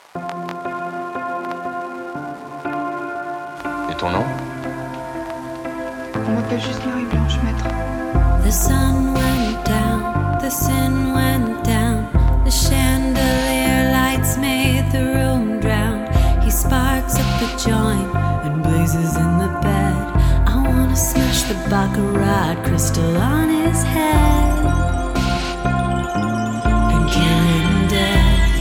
Et ton nom? On m'appelle juste Marie-Blanche, maître. The sun went down, the sin went down. The chandelier lights made the room drown. He sparks up a joint and blazes in the bed. I wanna smash the baccarat crystal on his head and kill him dead.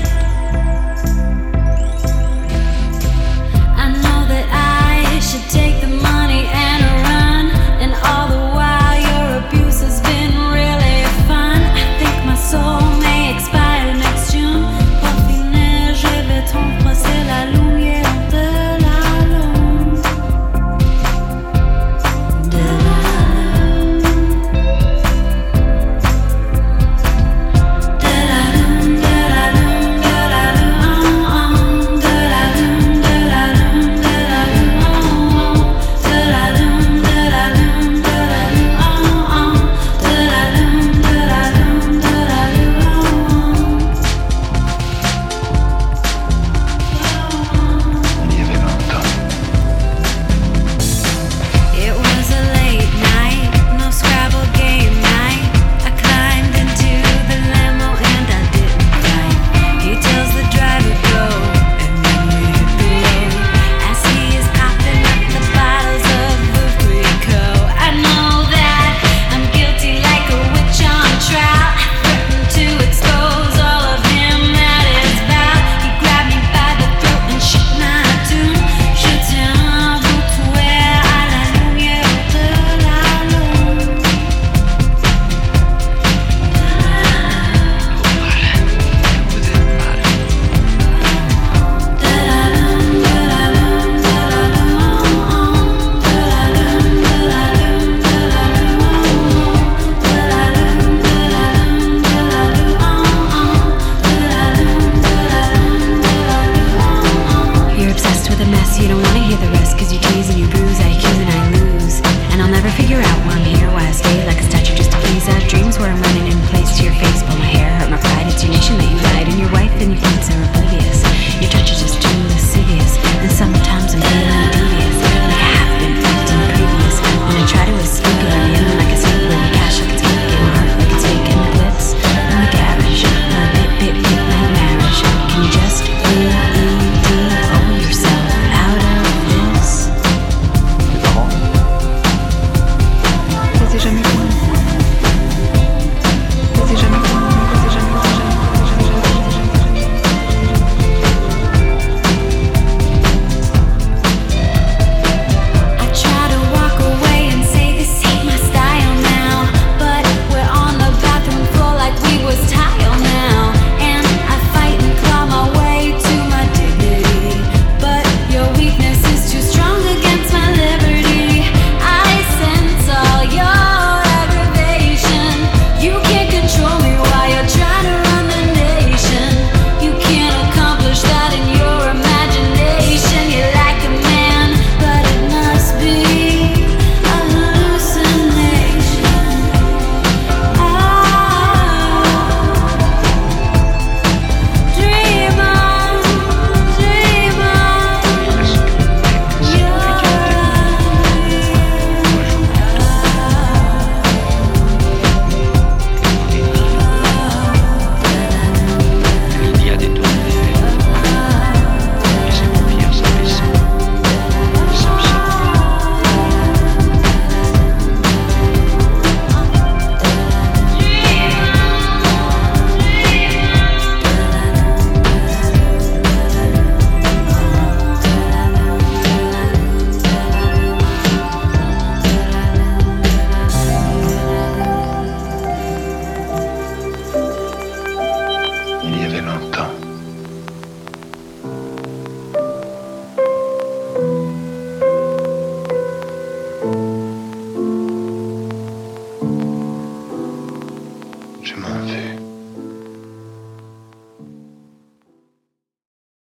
I know that I should take the money and run, and all the while your abuse has been really fun. I think my soul may expire next June. Pour finir, je vais t'embrasser la lumière de la lune. De la lune. De la lune, de la lune, de la lune. De la lune, de la lune, de la lune. De la lune, de la lune, de la lune. De la lune, de la lune, de la lune. Il y avait 20 ans. It was a late night, no Scrabble game night. I climbed into the limo and I didn't fight. He tells the driver go, and then we hit the road. As he is popping up the bottles of Vutrico, I know that I'm guilty like a witch on trial. I threatened to expose all of him at his vow. He grabbed me by the throat and shook my tune. Je tiens vous tuer à la lumière de la lune. Vous êtes mal. De la lune, de la lune, de la lune. De la lune, de la lune, de la lune. De la lune, de la lune, de la lune. De la lune, de la lune, de la lune. You're obsessed with a mess, you don't wanna hear the rest. Cause you tease and you bruise, I accuse and I lose. And I'll never figure out why I'm here, why I stay like a statue just to please. I have dreams where I'm running in place to your face. Pull my hair, hurt my pride. It's your nation that you lied, and your wife, and you think it's a